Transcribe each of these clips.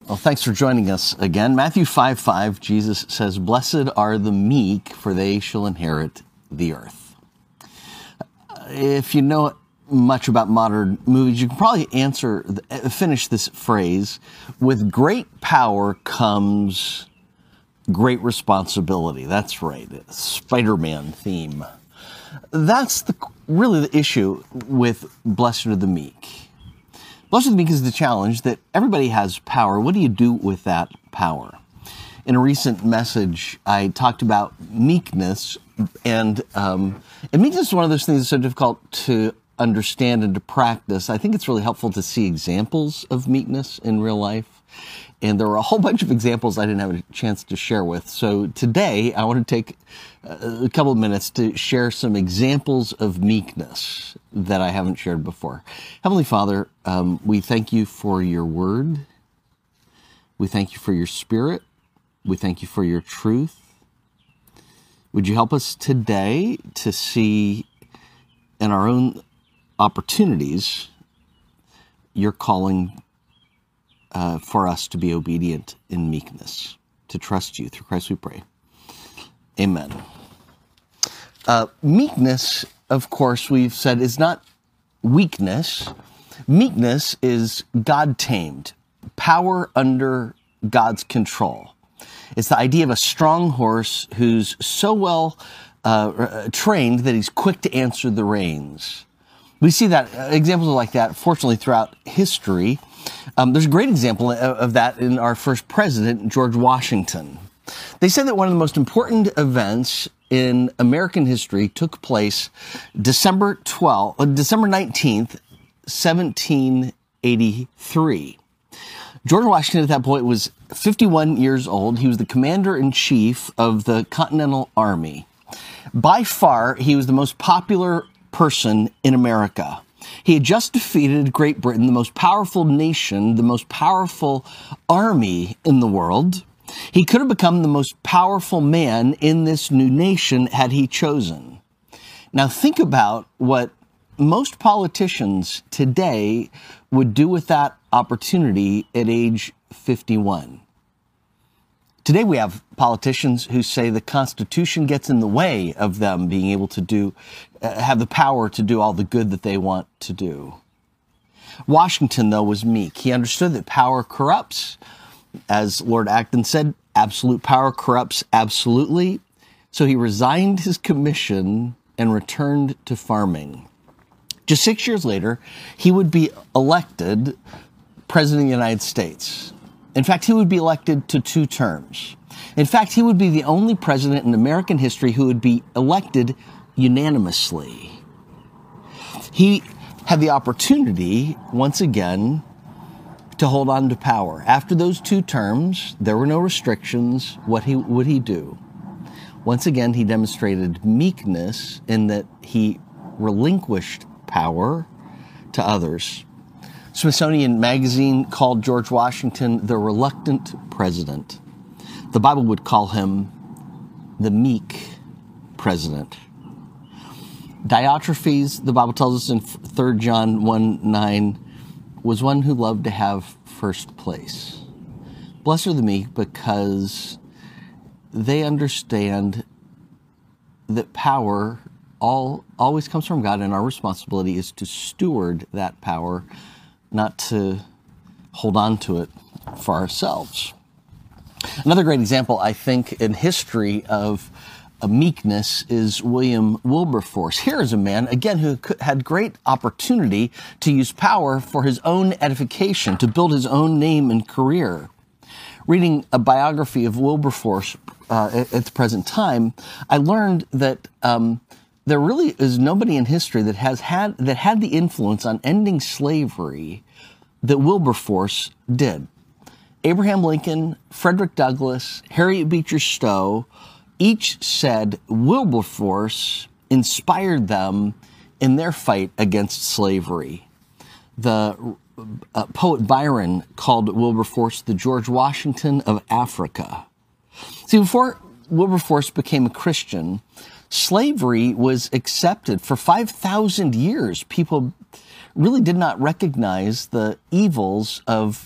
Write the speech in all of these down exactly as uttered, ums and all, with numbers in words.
Well, thanks for joining us again. Matthew five five, Jesus says, "Blessed are the meek, for they shall inherit the earth." If you know much about modern movies, you can probably answer, finish this phrase, with great power comes great responsibility. That's right, Spider-Man theme. That's the, really the issue with Blessed are the meek. Blessed are the meek is the challenge that everybody has power. What do you do with that power? In a recent message, I talked about meekness, and, um, and meekness is one of those things that's so difficult to understand and to practice. I think it's really helpful to see examples of meekness in real life. And there were a whole bunch of examples I didn't have a chance to share with. So today, I want to take a couple of minutes to share some examples of meekness that I haven't shared before. Heavenly Father, um, we thank you for your word. We thank you for your spirit. We thank you for your truth. Would you help us today to see in our own opportunities your calling Uh, for us to be obedient in meekness, to trust you. Through Christ we pray. Amen. Uh, meekness, of course, we've said is not weakness. Meekness is God-tamed, power under God's control. It's the idea of a strong horse who's so well uh, trained that he's quick to answer the reins. We see that uh, examples like that, fortunately, throughout history. Um, there's a great example of, of that in our first president, George Washington. They said that one of the most important events in American history took place December twelfth, uh, December nineteenth, seventeen eighty-three. George Washington at that point was fifty-one years old. He was the commander-in-chief of the Continental Army. By far, he was the most popular person in America. He had just defeated Great Britain, the most powerful nation, the most powerful army in the world. He could have become the most powerful man in this new nation had he chosen. Now think about what most politicians today would do with that opportunity at age fifty-one. Today we have politicians who say the Constitution gets in the way of them being able to do, uh, have the power to do all the good that they want to do. Washington, though, was meek. He understood that power corrupts. As Lord Acton said, absolute power corrupts absolutely. So he resigned his commission and returned to farming. Just six years later, he would be elected President of the United States. In fact, he would be elected to two terms. In fact, he would be the only president in American history who would be elected unanimously. He had the opportunity, once again, to hold on to power. After those two terms, there were no restrictions. What he, would he do? Once again, he demonstrated meekness in that he relinquished power to others. Smithsonian Magazine called George Washington the reluctant president. The Bible would call him the meek president. Diotrephes, the Bible tells us in Third John one nine, was one who loved to have first place. Blessed are the meek because they understand that power all always comes from God, and our responsibility is to steward that power, not to hold on to it for ourselves. Another great example, I think, in history of a meekness is William Wilberforce. Here is a man, again, who had great opportunity to use power for his own edification, to build his own name and career. Reading a biography of Wilberforce uh, at, at the present time, I learned that um, there really is nobody in history that has had that had the influence on ending slavery that Wilberforce did. Abraham Lincoln, Frederick Douglass, Harriet Beecher Stowe, each said Wilberforce inspired them in their fight against slavery. The uh, poet Byron called Wilberforce the George Washington of Africa. See, before Wilberforce became a Christian, slavery was accepted. For five thousand years, people really did not recognize the evils of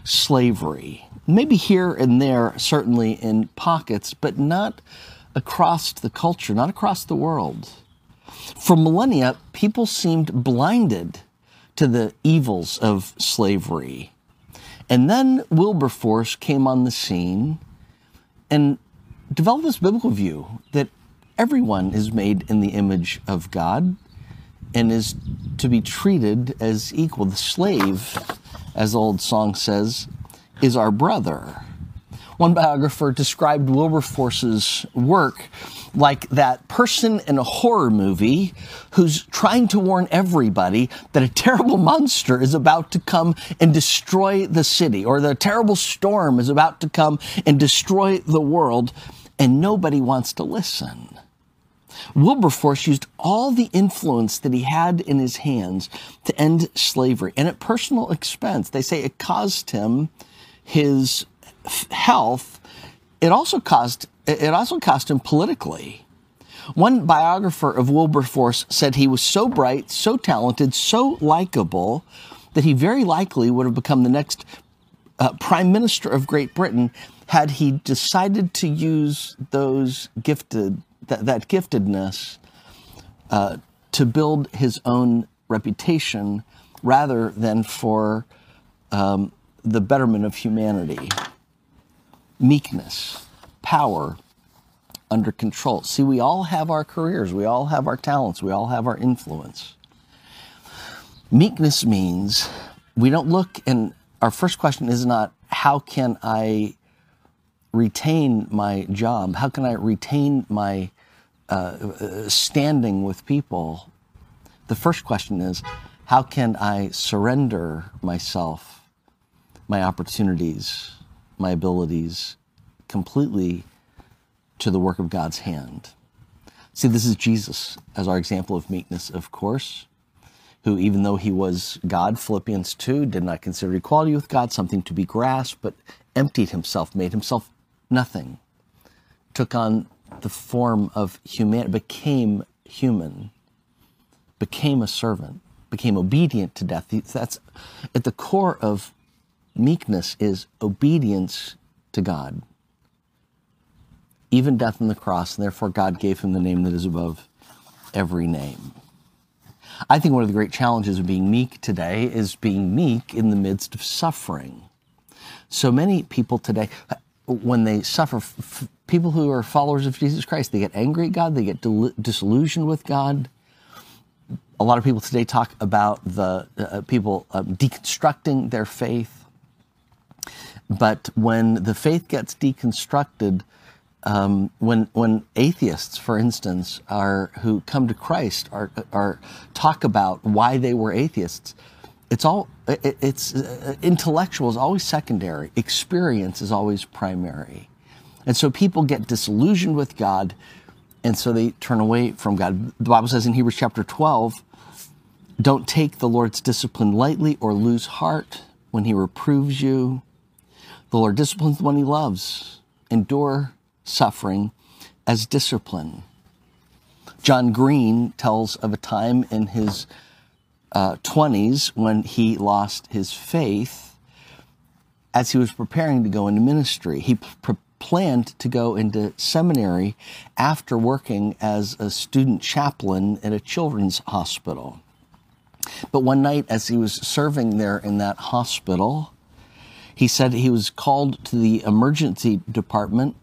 slavery. Maybe here and there, certainly in pockets, but not across the culture, not across the world. For millennia, people seemed blinded to the evils of slavery. And then Wilberforce came on the scene and developed this biblical view that everyone is made in the image of God and is to be treated as equal. The slave, as the old song says, is our brother. One biographer described Wilberforce's work like that person in a horror movie who's trying to warn everybody that a terrible monster is about to come and destroy the city, or the terrible storm is about to come and destroy the world, and nobody wants to listen. Wilberforce used all the influence that he had in his hands to end slavery, and at personal expense. They say it caused him his health. It also caused it also cost him politically. One biographer of Wilberforce said he was so bright, so talented, so likable that he very likely would have become the next uh, Prime Minister of Great Britain had he decided to use those gifted that, that giftedness uh, to build his own reputation rather than for um, the betterment of humanity. Meekness, power, under control. See, we all have our careers, we all have our talents, we all have our influence. Meekness means we don't look, and our first question is not, how can I retain my job? How can I retain my uh, standing with people? The first question is, how can I surrender myself, my opportunities, my abilities completely to the work of God's hand? See, this is Jesus as our example of meekness, of course, who, even though he was God, Philippians two, did not consider equality with God something to be grasped, but emptied himself, made himself nothing, took on the form of humanity, became human, became a servant, became obedient to death. That's at the core of meekness, is obedience to God, even death on the cross, and therefore God gave him the name that is above every name. I think one of the great challenges of being meek today is being meek in the midst of suffering. So many people today, when they suffer, f- people who are followers of Jesus Christ, they get angry at God, they get dil- disillusioned with God. A lot of people today talk about the uh, people um, deconstructing their faith. But when the faith gets deconstructed, um, when when atheists, for instance, are who come to Christ, are are talk about why they were atheists, it's all it, it's uh, intellectual is always secondary, experience is always primary, and so people get disillusioned with God, and so they turn away from God. The Bible says in Hebrews chapter twelve, "Don't take the Lord's discipline lightly or lose heart when he reproves you. The Lord disciplines the one he loves. Endure suffering as discipline." John Green tells of a time in his uh, twenties when he lost his faith as he was preparing to go into ministry. He pr- planned to go into seminary after working as a student chaplain at a children's hospital. But one night as he was serving there in that hospital, he said he was called to the emergency department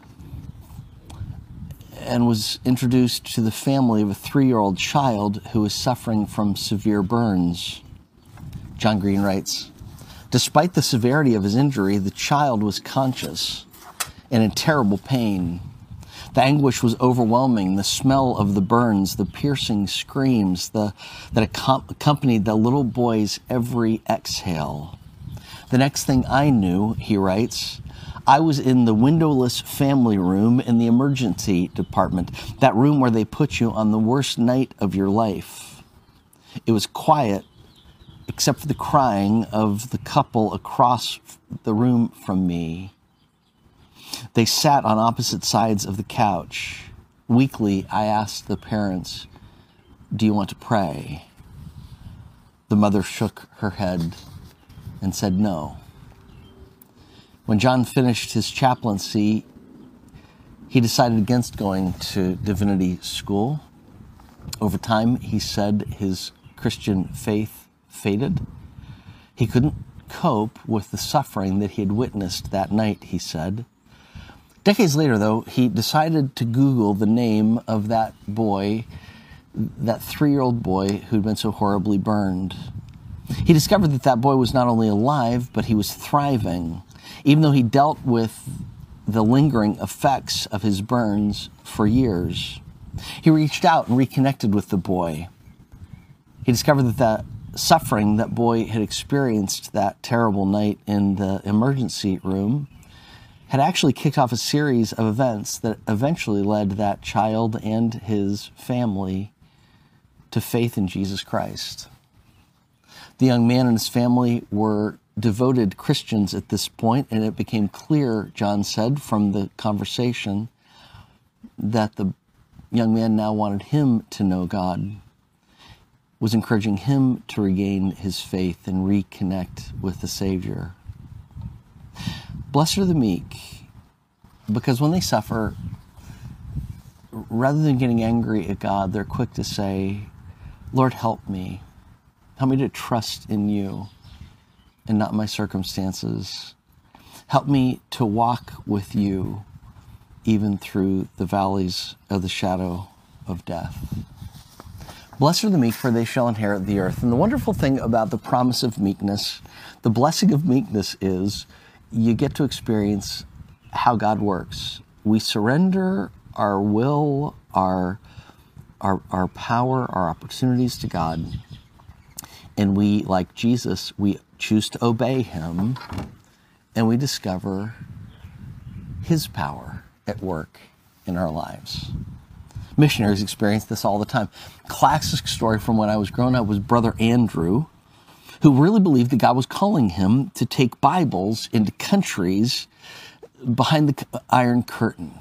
and was introduced to the family of a three-year-old child who was suffering from severe burns. John Green writes, "Despite the severity of his injury, the child was conscious and in terrible pain. The anguish was overwhelming. The smell of the burns, the piercing screams the, that accompanied the little boy's every exhale. The next thing I knew," he writes, "I was in the windowless family room in the emergency department, that room where they put you on the worst night of your life. It was quiet, except for the crying of the couple across the room from me. They sat on opposite sides of the couch. Weakly, I asked the parents, 'Do you want to pray?' The mother shook her head and said no. When John finished his chaplaincy, he decided against going to divinity school. Over time, he said his Christian faith faded. He couldn't cope with the suffering that he had witnessed that night, he said. Decades later, though, he decided to Google the name of that boy, that three-year-old boy who'd been so horribly burned. He discovered that that boy was not only alive, but he was thriving, even though he dealt with the lingering effects of his burns for years. He reached out and reconnected with the boy. He discovered that the suffering that boy had experienced that terrible night in the emergency room had actually kicked off a series of events that eventually led that child and his family to faith in Jesus Christ. The young man and his family were devoted Christians at this point, and it became clear, John said, from the conversation, that the young man now wanted him to know God, was encouraging him to regain his faith and reconnect with the Savior. Blessed are the meek, because when they suffer, rather than getting angry at God, they're quick to say, Lord, help me. Help me to trust in you and not my circumstances. Help me to walk with you even through the valleys of the shadow of death. Blessed are the meek, for they shall inherit the earth. And the wonderful thing about the promise of meekness, the blessing of meekness, is you get to experience how God works. We surrender our will, our, our, our power, our opportunities to God. And we, like Jesus, we choose to obey him, and we discover his power at work in our lives. Missionaries experience this all the time. Classic story from when I was growing up was Brother Andrew, who really believed that God was calling him to take Bibles into countries behind the Iron Curtain.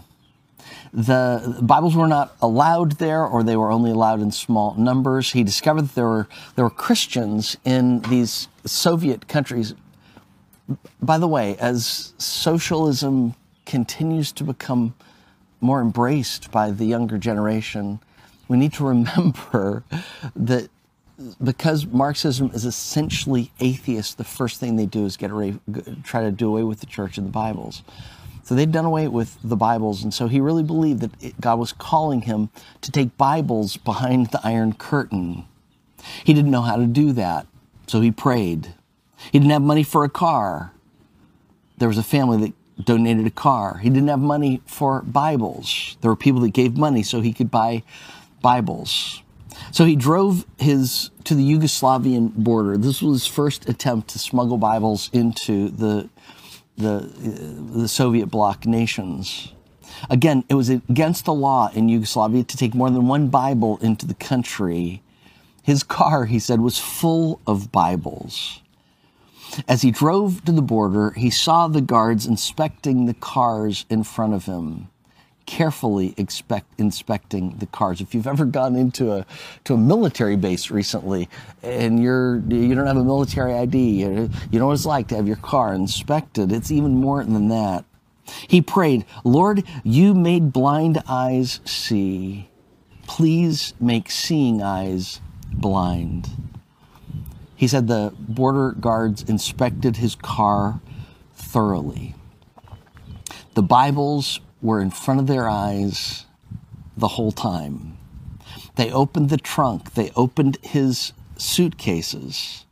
The Bibles were not allowed there, or they were only allowed in small numbers. He discovered that there were there were Christians in these Soviet countries. By the way, as socialism continues to become more embraced by the younger generation, we need to remember that because Marxism is essentially atheist, the first thing they do is get away, try to do away with the church and the Bibles. So they'd done away with the Bibles, and so he really believed that it, God was calling him to take Bibles behind the Iron Curtain. He didn't know how to do that, so he prayed. He didn't have money for a car. There was a family that donated a car. He didn't have money for Bibles. There were people that gave money so he could buy Bibles. So he drove his to the Yugoslavian border. This was his first attempt to smuggle Bibles into the the the Soviet bloc nations. Again, it was against the law in Yugoslavia to take more than one Bible into the country. His car, he said, was full of Bibles. As he drove to the border, he saw the guards inspecting the cars in front of him, carefully expect, inspecting the cars. If you've ever gone into a to a military base recently and you're you don't have a military I D, you know what it's like to have your car inspected. It's even more than that. He prayed, Lord, you made blind eyes see. Please make seeing eyes blind. He said the border guards inspected his car thoroughly. The Bibles were in front of their eyes the whole time. They opened the trunk. They opened his suitcases.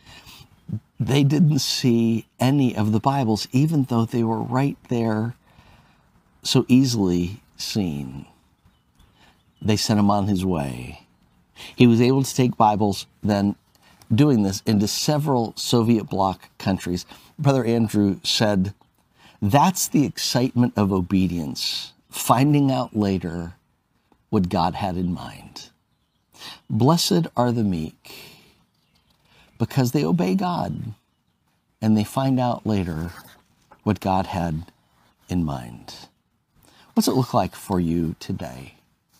They didn't see any of the Bibles, even though they were right there, so easily seen. They sent him on his way. He was able to take Bibles, then doing this, into several Soviet bloc countries. Brother Andrew said, that's the excitement of obedience, finding out later what God had in mind. Blessed are the meek, because they obey God, and they find out later what God had in mind. What's it look like for you today?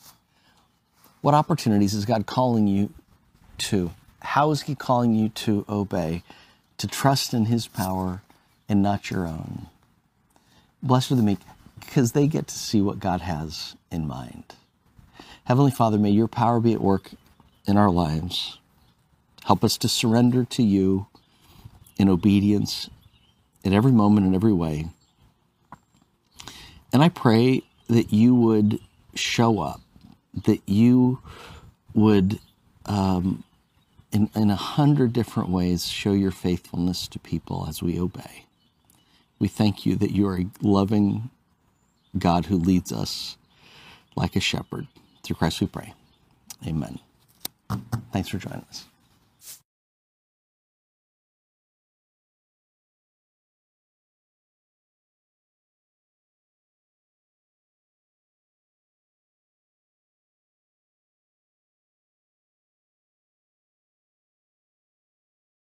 What opportunities is God calling you to? How is he calling you to obey, to trust in his power and not your own? Blessed are the meek, because they get to see what God has in mind. Heavenly Father, may your power be at work in our lives. Help us to surrender to you in obedience at every moment in every way. And I pray that you would show up, that you would, um, in, in a hundred different ways, show your faithfulness to people as we obey. We thank you that you are a loving God who leads us like a shepherd. Through Christ we pray. Amen. Thanks for joining us.